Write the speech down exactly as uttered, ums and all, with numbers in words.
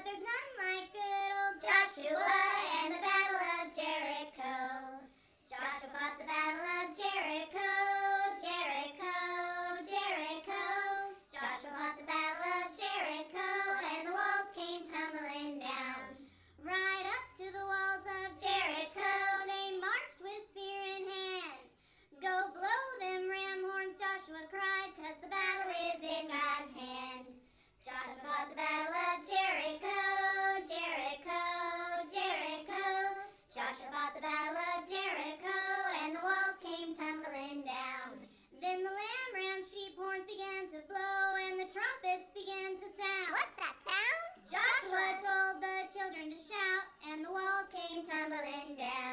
there's none like good old Joshua and the Battle of Jericho. Joshua fought the Battle of Jericho, Jericho, Jericho. Joshua fought the Battle of Jericho, and the walls came tumbling down. Right up to the walls of Jericho, they marched with spear in hand. Go blow them ram horns, Joshua cried, 'cause the battle is in God's hand. Joshua fought the Battle of Jericho, Jericho, Jericho. Joshua fought the Battle of Jericho, and the walls came tumbling down. Then the lamb, ram, sheep horns began to blow, and the trumpets began to sound. What's that sound? Joshua told the children to shout, and the walls came tumbling down.